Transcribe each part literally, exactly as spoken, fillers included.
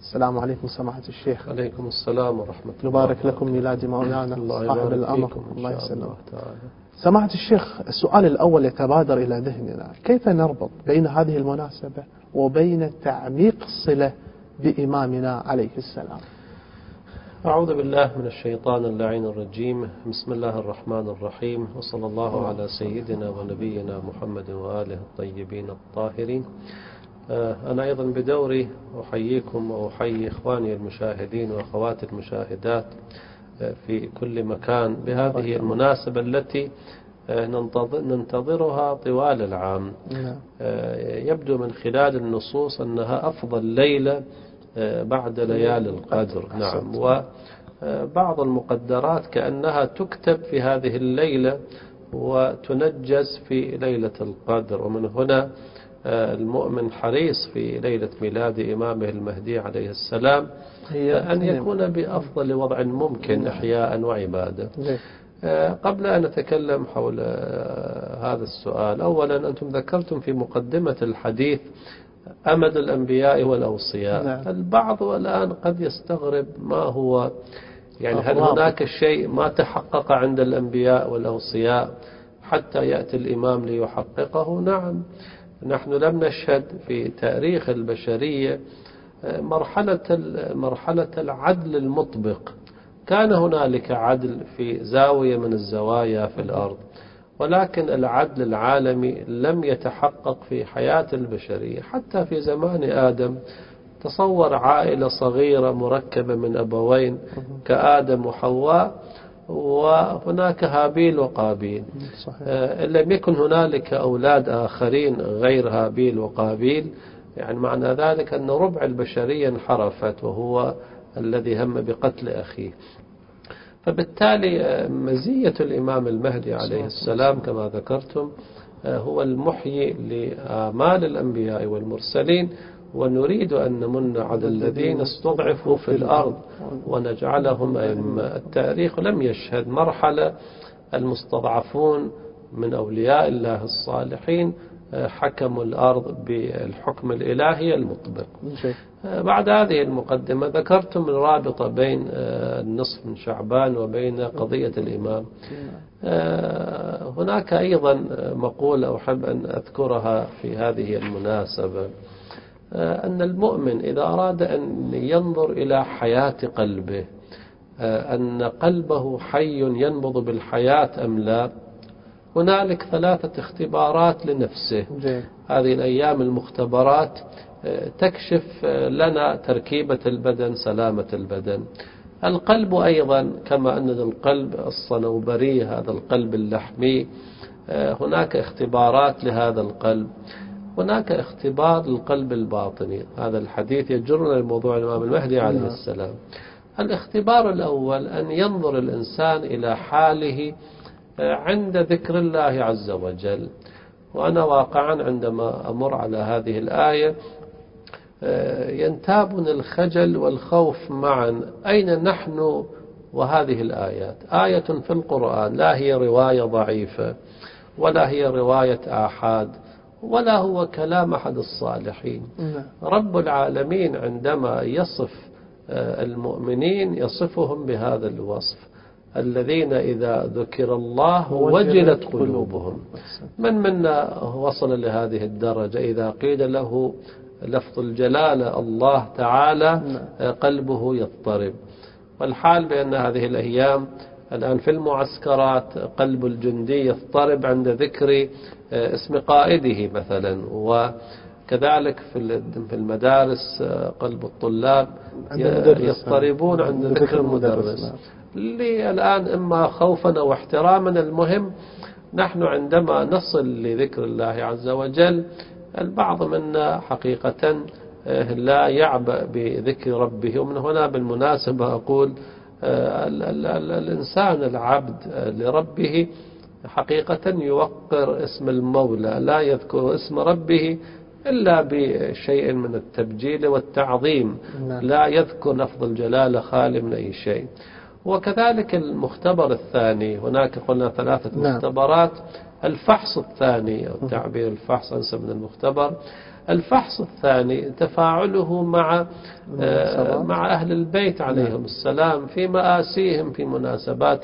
السلام عليكم سماحة الشيخ. عليكم السلام ورحمة الله. يبارك لكم ميلاد مولانا صاحب الأمر. الله يسلمك. تعالى. سماحة الشيخ، السؤال الأول يتبادر إلى ذهننا، كيف نربط بين هذه المناسبة وبين تعميق الصلة بإمامنا عليه السلام؟ أعوذ بالله من الشيطان اللعين الرجيم. بسم الله الرحمن الرحيم، وصلى الله على سيدنا ونبينا محمد وآله الطيبين الطاهرين. أنا أيضا بدوري أحييكم وأحيي إخواني المشاهدين وأخواتي المشاهدات في كل مكان بهذه المناسبة التي ننتظرها طوال العام. يبدو من خلال النصوص أنها أفضل ليلة بعد ليالي القدر. نعم، وبعض المقدرات كأنها تكتب في هذه الليلة وتنجز في ليلة القدر، ومن هنا المؤمن حريص في ليلة ميلاد إمامه المهدي عليه السلام أن يكون بأفضل وضع ممكن إحياء وعبادة. قبل أن نتكلم حول هذا السؤال، أولا أنتم ذكرتم في مقدمة الحديث أمد الأنبياء والأوصياء. نعم. البعض الآن قد يستغرب ما هو، يعني هل هناك شيء ما تحقق عند الأنبياء والأوصياء حتى يأتي الإمام ليحققه؟ نعم، نحن لم نشهد في تاريخ البشرية مرحلة مرحلة العدل المطبق. كان هنالك عدل في زاوية من الزوايا في الأرض، ولكن العدل العالمي لم يتحقق في حياة البشرية. حتى في زمان آدم تصور عائلة صغيرة مركبة من أبوين كآدم وحواء، وهناك هابيل وقابيل. إن لم يكن هنالك أولاد آخرين غير هابيل وقابيل، يعني معنى ذلك أن ربع البشرية انحرفت، وهو الذي هم بقتل أخيه. فبالتالي مزية الإمام المهدي عليه السلام كما ذكرتم هو المحيي لآمال الأنبياء والمرسلين، ونريد أن نمن على الذين استضعفوا في الأرض ونجعلهم أئمة. التاريخ لم يشهد مرحلة المستضعفون من أولياء الله الصالحين حكموا الأرض بالحكم الإلهي المطبق. بعد هذه المقدمة ذكرتم الرابطة بين النصف من شعبان وبين قضية الإمام. هناك أيضا مقولة أحب أن أذكرها في هذه المناسبة، أن المؤمن إذا أراد أن ينظر إلى حياة قلبه، أن قلبه حي ينبض بالحياة أم لا، هنالك ثلاثة اختبارات لنفسه. هذه الأيام المختبرات تكشف لنا تركيبة البدن، سلامة البدن. القلب أيضا كما أن القلب الصنوبري هذا القلب اللحمي هناك اختبارات لهذا القلب. هناك اختبار للقلب الباطني. هذا الحديث يجرنا لموضوع الإمام المهدي عليه السلام. الاختبار الأول أن ينظر الإنسان إلى حاله عند ذكر الله عز وجل. وأنا واقعا عندما أمر على هذه الآية ينتابني الخجل والخوف معا. أين نحن وهذه الآيات؟ آية في القرآن، لا هي رواية ضعيفة ولا هي رواية آحاد ولا هو كلام أحد الصالحين. رب العالمين عندما يصف المؤمنين يصفهم بهذا الوصف: الذين إذا ذكر الله وجلت قلوبهم. من منا وصل لهذه الدرجة إذا قيل له لفظ الجلالة الله تعالى قلبه يضطرب؟ والحال بأن هذه الأيام الآن في المعسكرات قلب الجندي يضطرب عند ذكر اسم قائده مثلا، وكذلك في المدارس قلب الطلاب يضطربون عند ذكر المدرس. اللي الآن إما خوفا أو احتراما، المهم نحن عندما نصل لذكر الله عز وجل البعض منا حقيقة لا يعبأ بذكر ربه. ومن هنا بالمناسبة أقول الإنسان العبد لربه حقيقة يوقر اسم المولى، لا يذكر اسم ربه إلا بشيء من التبجيل والتعظيم، لا يذكر لفظ الجلالة خالي من أي شيء. وكذلك المختبر الثاني، هناك قلنا ثلاثة مختبرات. الفحص الثاني أو تعبير الفحص أنسب من المختبر. الفحص الثاني تفاعله مع مع أهل البيت عليهم السلام في مآسيهم، في مناسبات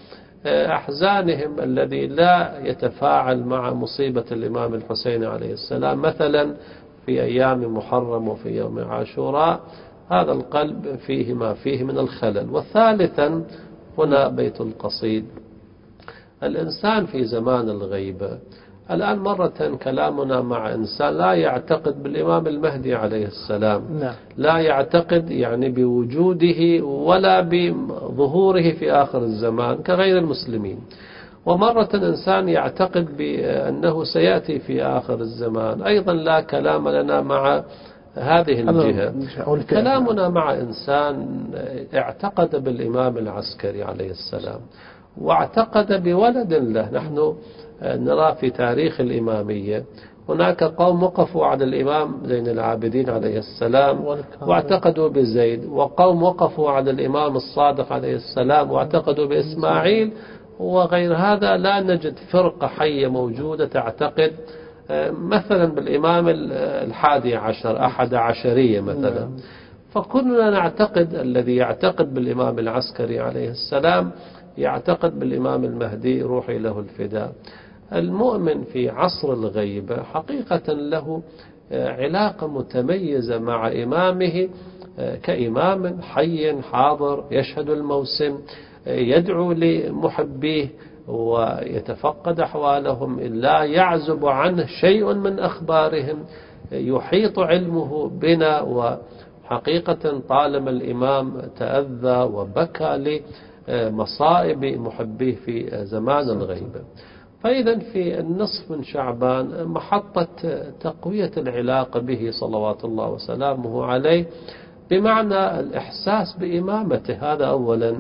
أحزانهم، الذي لا يتفاعل مع مصيبة الإمام الحسين عليه السلام مثلا في أيام محرم وفي يوم عاشوراء، هذا القلب فيه ما فيه من الخلل. وثالثا هنا بيت القصيد. الإنسان في زمان الغيبة الآن مرة كلامنا مع إنسان لا يعتقد بالإمام المهدي عليه السلام، لا يعتقد يعني بوجوده ولا بظهوره في آخر الزمان كغير المسلمين، ومرة إنسان يعتقد بأنه سيأتي في آخر الزمان، أيضا لا كلام لنا مع هذه الجهة. كلامنا مع إنسان اعتقد بالإمام العسكري عليه السلام واعتقد بولد له. نحن نرى في تاريخ الإمامية هناك قوم وقفوا على الإمام زين العابدين عليه السلام واعتقدوا بزيد، وقوم وقفوا على الإمام الصادق عليه السلام واعتقدوا بإسماعيل، وغير هذا لا نجد فرقة حية موجودة تعتقد مثلا بالإمام الحادي عشر أحد عشرية مثلا. فكلنا نعتقد، الذي يعتقد بالإمام العسكري عليه السلام يعتقد بالإمام المهدي روحي له الفداء. المؤمن في عصر الغيبة حقيقة له علاقة متميزة مع إمامه كإمام حي حاضر يشهد الموسم، يدعو لمحبيه ويتفقد أحوالهم، لا يعزب عنه شيء من أخبارهم، يحيط علمه بنا. وحقيقة طالما الإمام تأذى وبكى لمصائب محبيه في زمان الغيبة. فإذا في النصف من شعبان محطة تقوية العلاقة به صلوات الله وسلامه عليه، بمعنى الإحساس بإمامته، هذا أولا،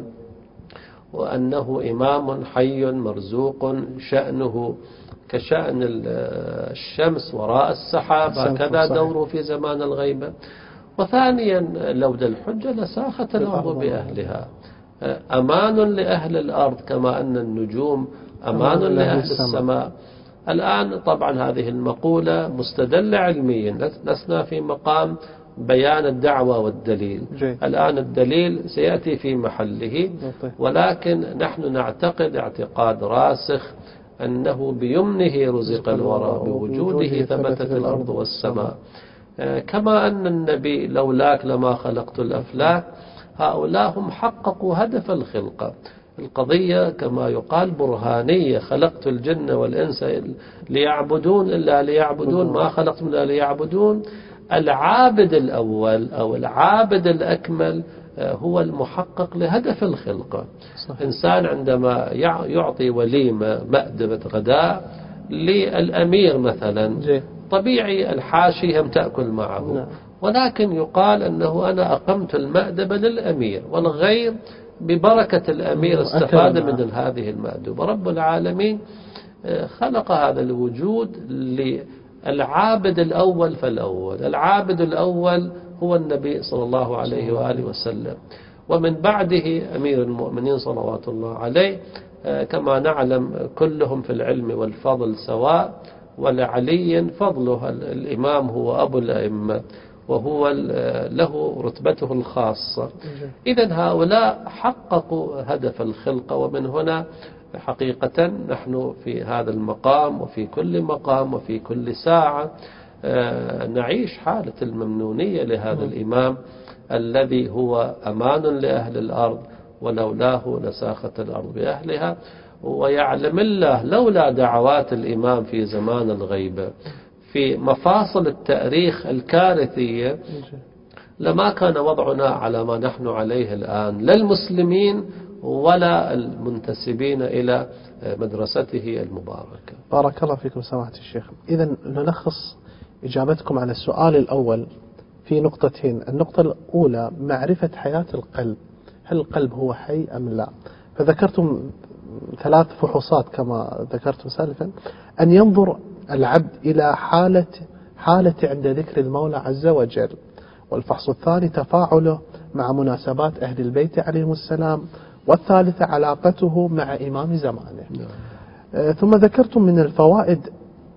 وأنه إمام حي مرزوق شأنه كشأن الشمس وراء السحاب، هكذا دوره في زمان الغيبة. وثانيا لولا الحجة لساخت الأرض بأهلها، أمان لأهل الأرض كما أن النجوم أمان لأهل السماء. الآن طبعا هذه المقولة مستدلة علميا، لسنا في مقام بيان الدعوة والدليل، الآن الدليل سيأتي في محله، ولكن نحن نعتقد اعتقاد راسخ أنه بيمنه رزق الورى، بوجوده ثبتت الأرض والسماء، كما أن النبي لولاك لما خلقت الأفلاك. هؤلاء هم حققوا هدف الخلقة. القضية كما يقال برهانية، خلقت الجن والإنس ليعبدون إلا ليعبدون، ما خلقت إلا ليعبدون. العابد الأول أو العابد الأكمل هو المحقق لهدف الخلقة. صحيح. إنسان عندما يعطي وليمة مأدبة غداء للأمير مثلا، جي. طبيعي الحاشي هم تأكل معه، نعم. ولكن يقال أنه أنا أقمت المأدبة للأمير، والغير ببركة الأمير استفاد من هذه المأدبة. رب العالمين خلق هذا الوجود للعابد الأول فالأول. العابد الأول هو النبي صلى الله عليه وآله وسلم، ومن بعده أمير المؤمنين صلوات الله عليه، كما نعلم كلهم في العلم والفضل سواء، ولعلي فضله الإمام هو أبو الأئمة وهو له رتبته الخاصة. إذن هؤلاء حققوا هدف الخلقة، ومن هنا حقيقة نحن في هذا المقام وفي كل مقام وفي كل ساعة نعيش حالة الممنونية لهذا الإمام الذي هو أمان لأهل الأرض، ولولاه لساخت الأرض بأهلها. ويعلم الله لولا دعوات الإمام في زمان الغيبة في مفاصل التاريخ الكارثية لما كان وضعنا على ما نحن عليه الآن، لا المسلمين ولا المنتسبين إلى مدرسته المباركة. بارك الله فيكم سماحة الشيخ. إذن نلخص إجابتكم على السؤال الأول في نقطتين. النقطة الأولى معرفة حياة القلب، هل القلب هو حي أم لا؟ فذكرتم ثلاث فحوصات كما ذكرتم سالفا، أن ينظر العبد إلى حالة حالة عند ذكر المولى عز وجل، والفحص الثاني تفاعله مع مناسبات أهل البيت عليهم السلام، والثالثة علاقته مع إمام زمانه. ثم ذكرتم من الفوائد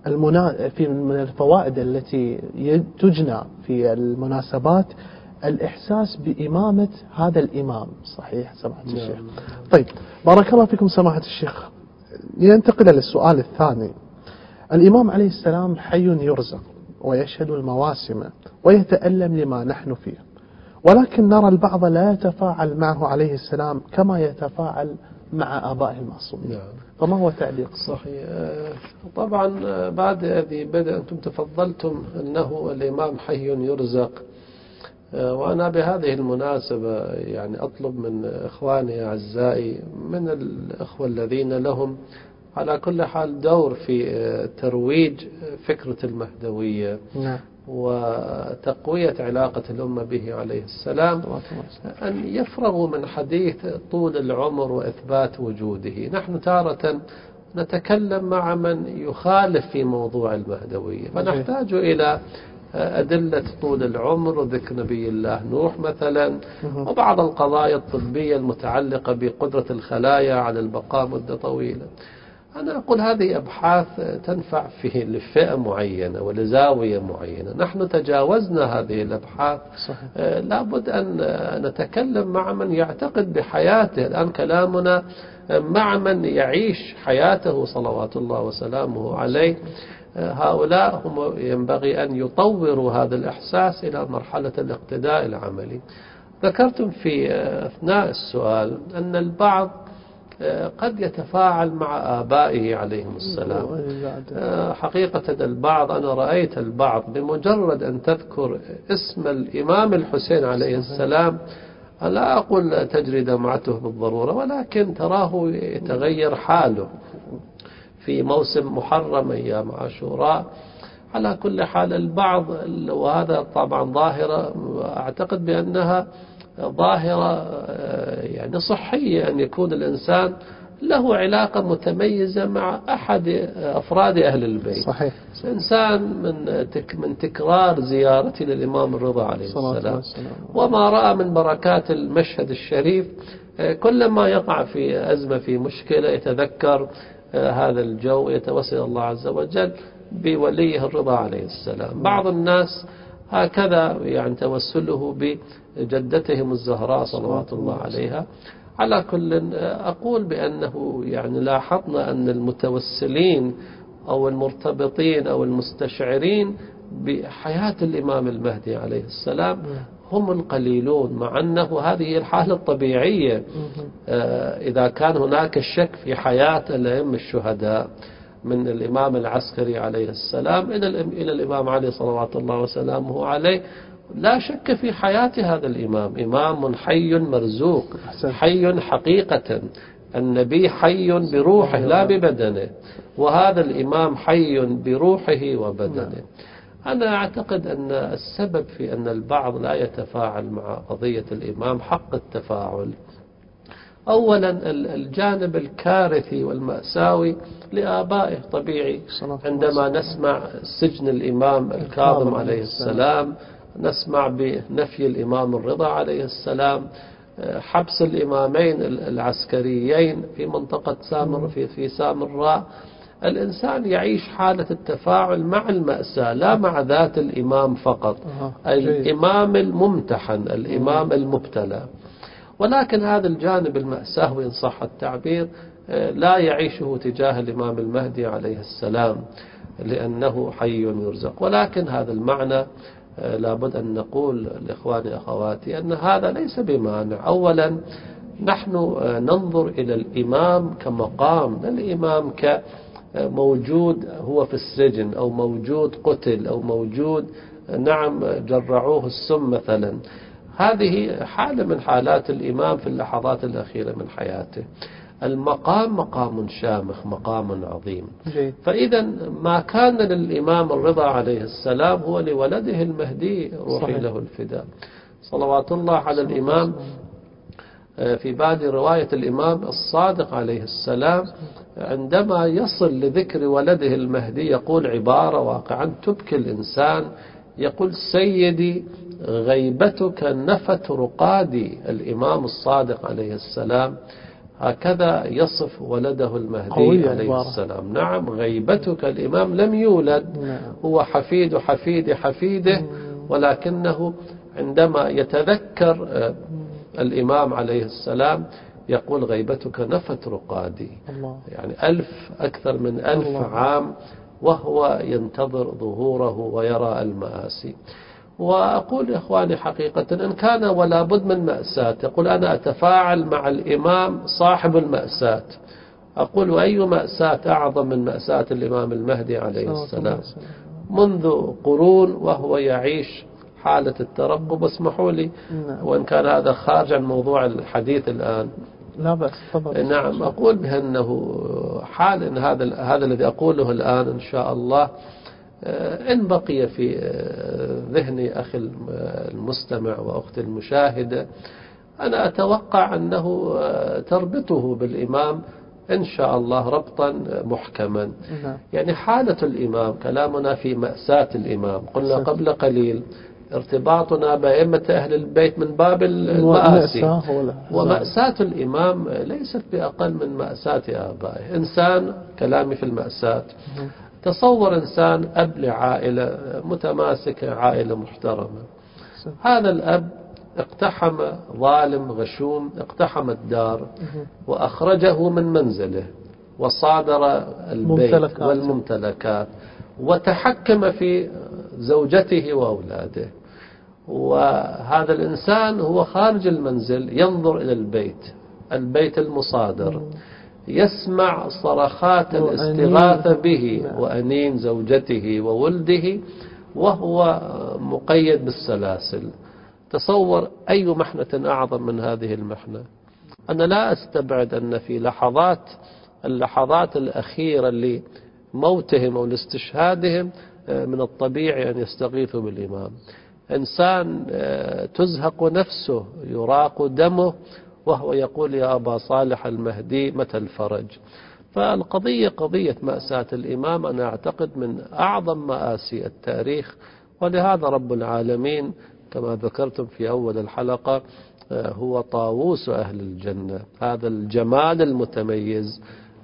المنا... في من الفوائد التي تجنى في المناسبات الإحساس بإمامة هذا الإمام. صحيح سماحة الشيخ؟ طيب بارك الله فيكم سماحة الشيخ. لننتقل للسؤال الثاني. الإمام عليه السلام حي يرزق ويشهد المواسم ويتألم لما نحن فيه، ولكن نرى البعض لا يتفاعل معه عليه السلام كما يتفاعل مع آبائه المعصومين. نعم. فما هو تعليق؟ صحيح. طبعا بعد هذه بدأ أنتم تفضلتم أنه الإمام حي يرزق، وأنا بهذه المناسبة يعني أطلب من إخواني أعزائي من الأخوة الذين لهم على كل حال دور في ترويج فكرة المهدوية نعم. وتقوية علاقة الأمة به عليه السلام أن يفرغوا من حديث طول العمر وإثبات وجوده. نحن تارة نتكلم مع من يخالف في موضوع المهدوية، فنحتاج إلى أدلة طول العمر وذكر نبي الله نوح مثلا، وبعض القضايا الطبية المتعلقة بقدرة الخلايا على البقاء مدة طويلة. أنا أقول هذه أبحاث تنفع فيه لفئة معينة ولزاوية معينة. نحن تجاوزنا هذه الأبحاث. صحيح. لابد أن نتكلم مع من يعتقد بحياته. الآن كلامنا مع من يعيش حياته صلوات الله وسلامه عليه. هؤلاء هم ينبغي أن يطوروا هذا الإحساس إلى مرحلة الاقتداء العملي. ذكرتم في أثناء السؤال أن البعض قد يتفاعل مع آبائه عليهم السلام. حقيقة البعض، أنا رأيت البعض بمجرد أن تذكر اسم الإمام الحسين عليه السلام، لا أقول تجري دمعته بالضرورة، ولكن تراه يتغير حاله في موسم محرم أيام عاشوراء. على كل حال البعض، وهذا طبعا ظاهرة أعتقد بأنها ظاهرة يعني صحية، أن يكون الإنسان له علاقة متميزة مع أحد أفراد أهل البيت. صحيح. إنسان من تك من تكرار زيارتي للإمام الرضا عليه السلام وما رأى من بركات المشهد الشريف، كلما يقع في أزمة في مشكلة يتذكر هذا الجو، يتوسل الله عز وجل بوليه الرضا عليه السلام. بعض الناس هكذا يعني توسله بجدتهم الزهراء صلوات الله عليها. على كل أقول بأنه يعني لاحظنا أن المتوسلين أو المرتبطين أو المستشعرين بحياة الإمام المهدي عليه السلام هم القليلون، مع أنه هذه الحالة الطبيعية. إذا كان هناك شك في حياة الأئمة الشهداء من الإمام العسكري عليه السلام إلى الإمام علي صلوات الله وسلامه عليه، لا شك في حياة هذا الإمام. إمام حي مرزوق، حي حقيقة. النبي حي بروحه لا ببدنه، وهذا الإمام حي بروحه وبدنه. أنا أعتقد أن السبب في أن البعض لا يتفاعل مع قضية الإمام حق التفاعل. أولا الجانب الكارثي والمأساوي لآبائه طبيعي. عندما نسمع سجن الإمام الكاظم عليه السلام، نسمع بنفي الإمام الرضا عليه السلام، حبس الإمامين العسكريين في منطقة سامر في في سامراء، الإنسان يعيش حالة التفاعل مع المأساة لا مع ذات الإمام فقط، الإمام الممتحن، الإمام المبتلى. ولكن هذا الجانب المأساوي إن صح التعبير لا يعيشه تجاه الإمام المهدي عليه السلام لأنه حي يرزق. ولكن هذا المعنى لابد أن نقول لإخواني أخواتي أن هذا ليس بمانع. أولا نحن ننظر إلى الإمام كمقام، الإمام كموجود هو في السجن أو موجود قتل أو موجود نعم جرعوه السم مثلا. هذه حالة من حالات الإمام في اللحظات الأخيرة من حياته. المقام مقام شامخ، مقام عظيم. فإذا ما كان للإمام الرضا عليه السلام هو لولده المهدي روحي له الفداء صلوات الله على الإمام. في بعد رواية الإمام الصادق عليه السلام عندما يصل لذكر ولده المهدي يقول عبارة واقعا تبكي الإنسان، يقول سيدي غيبتك نفت رقادي. الإمام الصادق عليه السلام هكذا يصف ولده المهدي عليه السلام. نعم، غيبتك الإمام لم يولد، هو حفيد حفيد حفيده، ولكنه عندما يتذكر الإمام عليه السلام يقول غيبتك نفت رقادي. يعني ألف أكثر من ألف عام وهو ينتظر ظهوره ويرى المآسي. وأقول يا إخواني حقيقة إن كان ولا بد من مأساة، يقول أنا أتفاعل مع الإمام صاحب المأساة. أقول وأي مأساة أعظم من مأساة الإمام المهدي عليه السلام؟ منذ قرون وهو يعيش حالة الترقب. اسمحوا لي وإن كان هذا خارج عن موضوع الحديث الآن، لا بأس، تفضل. نعم، أقول بأنه حال إن هذا هذا الذي أقوله الآن إن شاء الله إن بقي في ذهن أخي المستمع وأختي المشاهدة، أنا أتوقع أنه تربطه بالإمام إن شاء الله ربطا محكما. يعني حالة الإمام، كلامنا في مأساة الإمام، قلنا قبل قليل ارتباطنا بأئمة أهل البيت من باب المآسي، ومأساة الإمام ليست بأقل من مأساة آبائه. إنسان، كلامي في المأساة، تصور إنسان أب لعائلة متماسكة، عائلة محترمة، هذا الأب اقتحم ظالم غشوم، اقتحم الدار وأخرجه من منزله وصادر البيت والممتلكات وتحكم في زوجته وأولاده. وهذا الإنسان هو خارج المنزل ينظر إلى البيت البيت المصادر، يسمع صرخات الاستغاثة به وأنين زوجته وولده وهو مقيد بالسلاسل. تصور أي محنة أعظم من هذه المحنة. أنا لا أستبعد أن في لحظات اللحظات الأخيرة لموتهم أو لاستشهادهم من الطبيعي أن يستغيثوا بالإمام. إنسان تزهق نفسه، يراق دمه، وهو يقول يا أبا صالح المهدي متى الفرج. فالقضية قضية مأساة الإمام أنا أعتقد من أعظم مآسي التاريخ، ولهذا رب العالمين كما ذكرتم في أول الحلقة هو طاووس أهل الجنة. هذا الجمال المتميز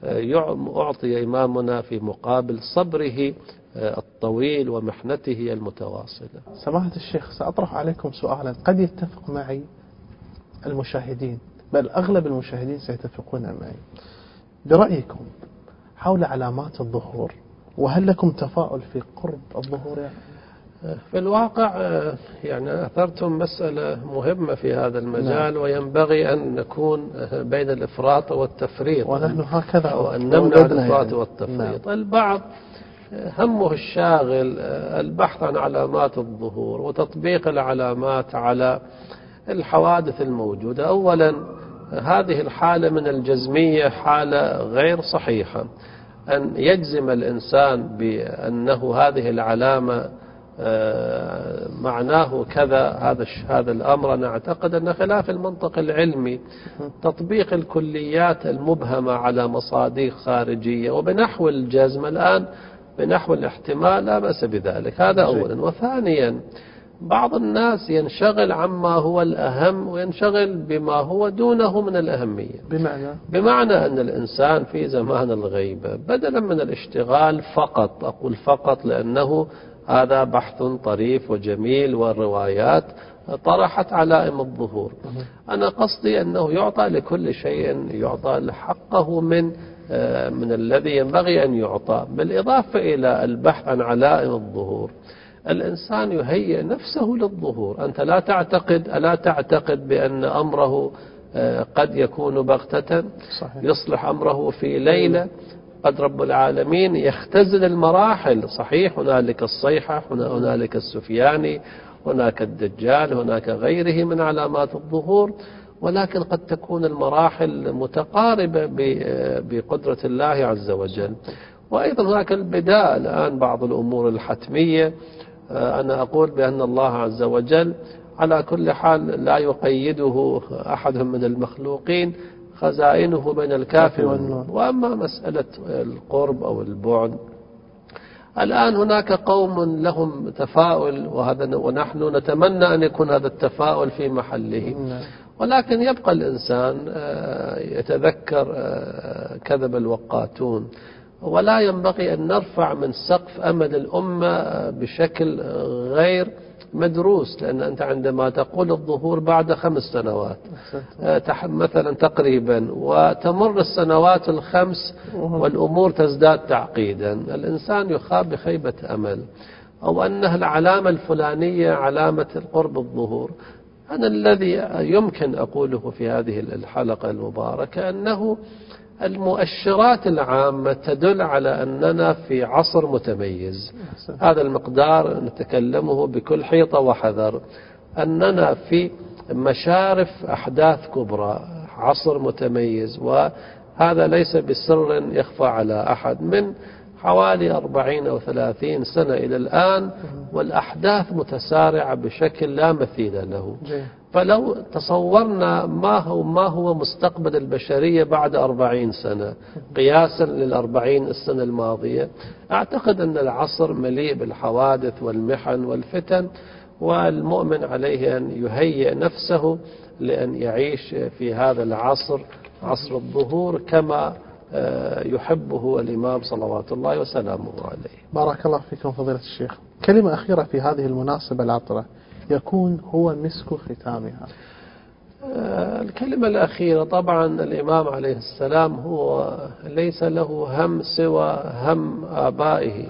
أعطي إمامنا في مقابل صبره الطويل ومحنته المتواصلة. سماحة الشيخ، سأطرح عليكم سؤالا قد يتفق معي المشاهدين، بل أغلب المشاهدين سيتفقون معي. برأيكم حول علامات الظهور، وهل لكم تفاؤل في قرب الظهور؟ يعني في الواقع يعني أثرتم مسألة مهمة في هذا المجال، وينبغي أن نكون بين الإفراط والتفريط، ونحن هكذا أو أن نمنع الإفراط يعني والتفريط. نعم. البعض همه الشاغل البحث عن علامات الظهور وتطبيق العلامات على الحوادث الموجودة. أولا هذه الحالة من الجزمية حالة غير صحيحة. أن يجزم الإنسان بأنه هذه العلامة معناه كذا، هذا هذا الأمر أنا أعتقد أن خلاف المنطق العلمي. تطبيق الكليات المبهمة على مصادق خارجية وبنحو الجزم الآن بنحو الاحتمال لا بأس بذلك، هذا أولا. وثانيا بعض الناس ينشغل عما هو الأهم وينشغل بما هو دونه من الأهمية. بمعنى بمعنى أن الإنسان في زمان الغيبة بدلا من الاشتغال فقط، أقول فقط لأنه هذا بحث طريف وجميل والروايات طرحت علائم الظهور، أنا قصدي أنه يعطى لكل شيء يعطى حقه من من الذي ينبغي أن يعطى. بالإضافة إلى البحث عن علائم الظهور، الإنسان يهيئ نفسه للظهور. أنت لا تعتقد ألا تعتقد بأن أمره قد يكون بغتة، صحيح. يصلح أمره في ليلة. قد رب العالمين يختزل المراحل. صحيح، هنالك الصيحة، هنالك السفياني، هناك الدجال، هناك غيره من علامات الظهور، ولكن قد تكون المراحل متقاربة بقدرة الله عز وجل. وأيضا هناك البداء الآن بعض الأمور الحتمية. أنا أقول بأن الله عز وجل على كل حال لا يقيده أحد من المخلوقين، خزائنه بين الكاف والنون. وأما مسألة القرب أو البعد، الآن هناك قوم لهم تفاؤل، وهذا ونحن نتمنى أن يكون هذا التفاؤل في محله. ولكن يبقى الإنسان يتذكر كذب الوقاتون، ولا ينبغي أن نرفع من سقف أمل الأمة بشكل غير مدروس، لأن أنت عندما تقول الظهور بعد خمس سنوات مثلا تقريبا، وتمر السنوات الخمس والأمور تزداد تعقيدا، الإنسان يخاف بخيبة أمل، أو أنها العلامة الفلانية علامة القرب الظهور. أنا الذي يمكن أقوله في هذه الحلقة المباركة أنه المؤشرات العامة تدل على أننا في عصر متميز، هذا المقدار نتكلمه بكل حيطة وحذر، أننا في مشارف أحداث كبرى، عصر متميز، وهذا ليس بسر يخفى على أحد. من حوالي أربعين أو ثلاثين سنة إلى الآن والأحداث متسارعة بشكل لا مثيل له. فلو تصورنا ما هو ما هو مستقبل البشرية بعد أربعين سنة قياسا للأربعين السنة الماضية، أعتقد أن العصر مليء بالحوادث والمحن والفتن، والمؤمن عليه أن يهيئ نفسه لأن يعيش في هذا العصر، عصر الظهور، كما يحبه الإمام صلوات الله وسلامه عليه. بارك الله فيكم فضيلة الشيخ. كلمة أخيرة في هذه المناسبة العطرة يكون هو مسك ختامها. الكلمة الأخيرة، طبعا الإمام عليه السلام هو ليس له هم سوى هم آبائه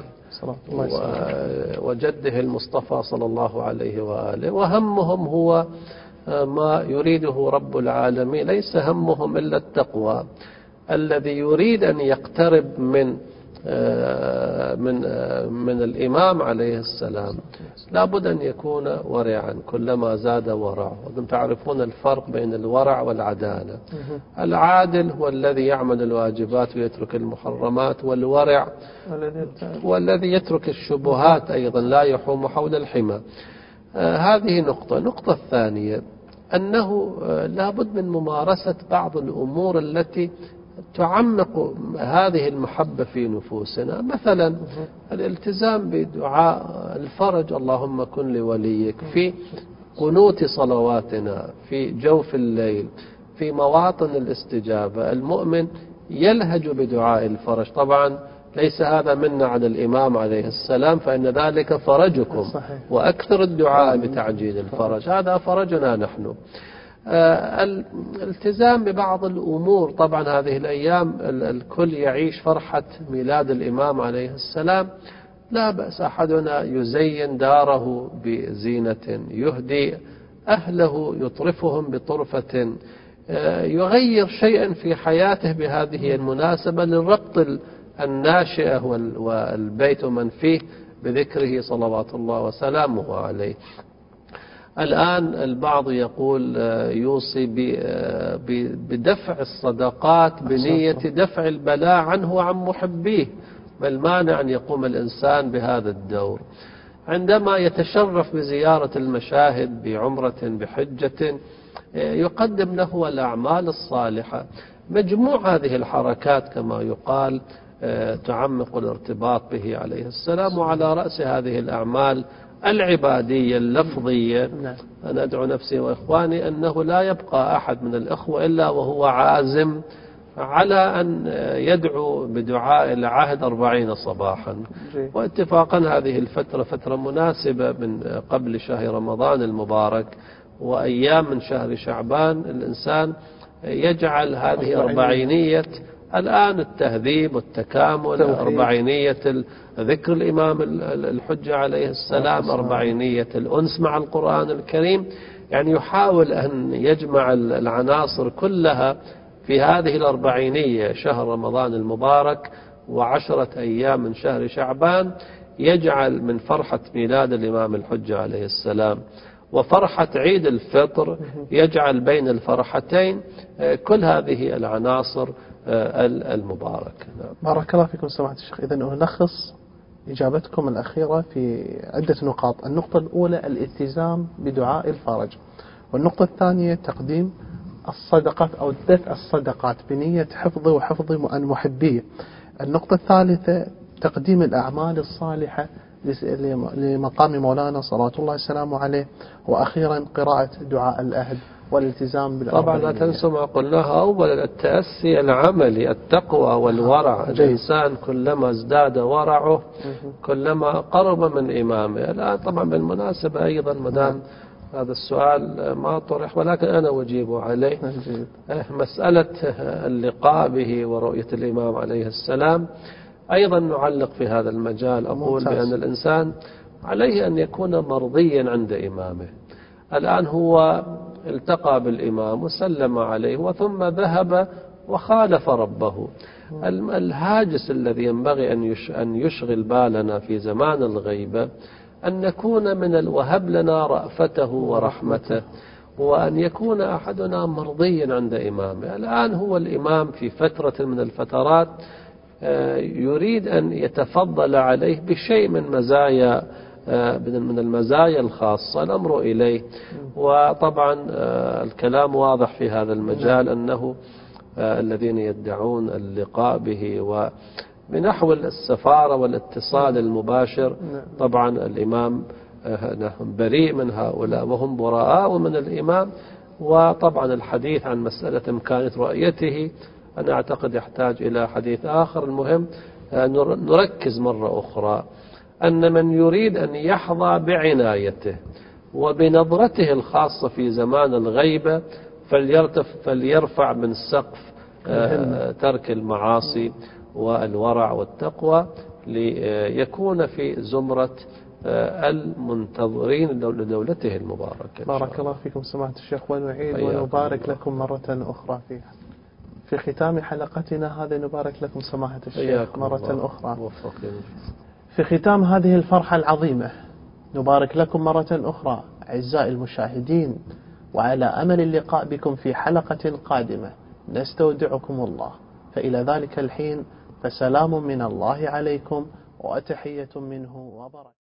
وجده المصطفى صلى الله عليه وآله، وهمهم هو ما يريده رب العالمين، ليس همهم إلا التقوى. الذي يريد أن يقترب من من من الإمام عليه السلام لابد أن يكون ورعا، كلما زاد ورعه. وأنتم تعرفون الفرق بين الورع والعدالة. العادل هو الذي يعمل الواجبات ويترك المحرمات، والورع والذي يترك الشبهات أيضا، لا يحوم حول الحمى. هذه نقطة. النقطة الثانية أنه لابد من ممارسة بعض الأمور التي تعمق هذه المحبة في نفوسنا، مثلا الالتزام بدعاء الفرج، اللهم كن لوليك، في قنوت صلواتنا، في جوف الليل، في مواطن الاستجابة. المؤمن يلهج بدعاء الفرج، طبعا ليس هذا منا على الإمام عليه السلام، فإن ذلك فرجكم، وأكثر الدعاء بتعجيل الفرج، هذا فرجنا نحن. الالتزام ببعض الأمور، طبعا هذه الأيام الكل يعيش فرحة ميلاد الإمام عليه السلام، لا بأس أحدنا يزين داره بزينة، يهدي أهله يطرفهم بطرفة، يغير شيئا في حياته بهذه المناسبة للربط الناشئة والبيت من فيه بذكره صلوات الله وسلامه عليه. الآن البعض يقول يوصي بدفع الصدقات بنية دفع البلاء عنه وعن محبيه، ما المانع أن يقوم الإنسان بهذا الدور عندما يتشرف بزيارة المشاهد بعمرة بحجة، يقدم له الأعمال الصالحة. مجموع هذه الحركات كما يقال تعمق الارتباط به عليه السلام، وعلى رأس هذه الأعمال العبادية اللفظية. أنا أدعو نفسي وإخواني أنه لا يبقى أحد من الإخوة إلا وهو عازم على أن يدعو بدعاء العهد أربعين صباحا، واتفاقا هذه الفترة فترة مناسبة من قبل شهر رمضان المبارك وأيام من شهر شعبان، الإنسان يجعل هذه أربعينية الآن التهذيب والتكامل، أربعينية ذكر الإمام الحجة عليه السلام، أربعينية الأنس مع القرآن الكريم، يعني يحاول أن يجمع العناصر كلها في هذه الأربعينية، شهر رمضان المبارك وعشرة أيام من شهر شعبان، يجعل من فرحة ميلاد الإمام الحجة عليه السلام وفرحة عيد الفطر، يجعل بين الفرحتين كل هذه العناصر المباركة. بارك الله فيكم سماحة الشيخ. إذن ألخص إجابتكم الأخيرة في عدة نقاط. النقطة الأولى الالتزام بدعاء الفرج، والنقطة الثانية تقديم الصدقات أو دفع الصدقات بنية حفظه وحفظ المحبيه. النقطة الثالثة تقديم الأعمال الصالحة لمقام مولانا صلوات الله وسلامه عليه. وأخيرا قراءة دعاء الأهد والالتزام بالأربعين. طبعا لا تنسوا ما قلناها أولا، التأسي العملي، التقوى والورع. الإنسان كلما ازداد ورعه كلما قرب من إمامه. الآن طبعا بالمناسبة أيضا مدام هذا السؤال ما طرح ولكن أنا أجيب عليه، مسألة اللقاء به ورؤية الإمام عليه السلام أيضا نعلق في هذا المجال. أقول بأن الإنسان عليه أن يكون مرضيا عند إمامه. الآن هو التقى بالإمام وسلم عليه وثم ذهب وخالف ربه. الهاجس الذي ينبغي أن يشغل بالنا في زمان الغيبة أن نكون من الوهب لنا رأفته ورحمته، وأن يكون أحدنا مرضيا عند إمامه. الآن هو الإمام في فترة من الفترات يريد أن يتفضل عليه بشيء من مزايا من المزايا الخاصة، الأمر إليه. وطبعا الكلام واضح في هذا المجال أنه الذين يدعون اللقاء به وبنحو السفارة والاتصال المباشر، طبعا الإمام بريء من هؤلاء وهم براء من الإمام. وطبعا الحديث عن مسألة إمكانية رؤيته أنا أعتقد يحتاج إلى حديث آخر. المهم نركز مرة أخرى أن من يريد أن يحظى بعنايته وبنظرته الخاصة في زمان الغيبة فليرفع من سقف ترك المعاصي والورع والتقوى ليكون في زمرة المنتظرين لدولته المباركة. بارك الله فيكم سماحة الشيخ، ونعيد ونبارك لكم مرة أخرى فيها. في ختام حلقتنا هذه نبارك لكم سماحة الشيخ مرة أخرى. في ختام هذه الفرحة العظيمة نبارك لكم مرة أخرى أعزائي المشاهدين، وعلى أمل اللقاء بكم في حلقة قادمة. نستودعكم الله، فإلى ذلك الحين فسلام من الله عليكم وتحية منه وبركاته.